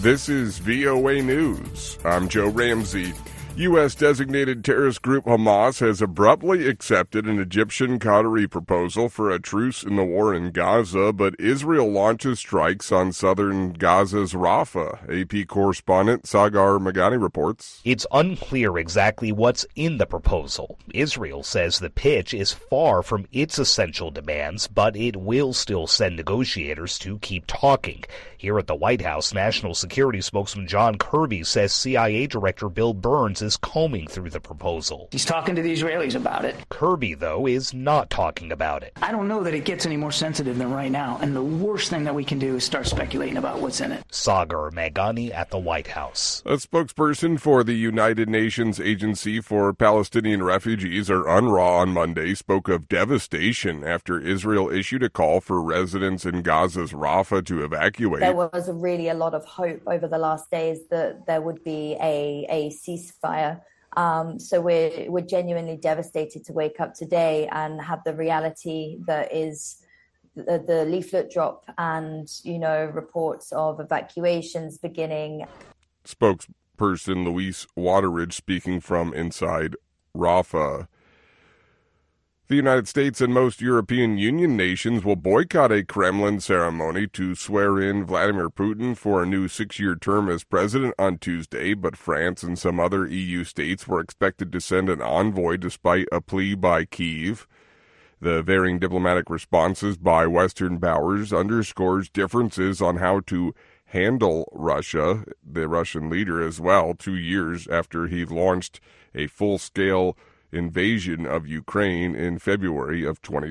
This is VOA News. I'm Joe Ramsey. U.S. designated terrorist group Hamas has abruptly accepted an Egyptian Qatari proposal for a truce in the war in Gaza, but Israel launches strikes on southern Gaza's Rafah. AP correspondent Sagar Magani reports. It's unclear exactly what's in the proposal. Israel says the pitch is far from its essential demands, but it will still send negotiators to keep talking. Here at the White House, National Security spokesman John Kirby says CIA Director Bill Burns is combing through the proposal. He's talking to the Israelis about it. Kirby, though, is not talking about it. I don't know that it gets any more sensitive than right now, and the worst thing that we can do is start speculating about what's in it. Sagar Magani at the White House. A spokesperson for the United Nations Agency for Palestinian Refugees, or UNRWA, on Monday spoke of devastation after Israel issued a call for residents in Gaza's Rafah to evacuate. There was really a lot of hope over the last days that there would be a ceasefire. So we're genuinely devastated to wake up today and have the reality that is the leaflet drop and, reports of evacuations beginning. Spokesperson Louise Wateridge speaking from inside Rafah. The United States and most European Union nations will boycott a Kremlin ceremony to swear in Vladimir Putin for a new 6-year term as president on Tuesday, but France and some other EU states were expected to send an envoy despite a plea by Kyiv. The varying diplomatic responses by Western powers underscores differences on how to handle Russia, the Russian leader as well, 2 years after he launched a full-scale invasion of Ukraine in February of 2020.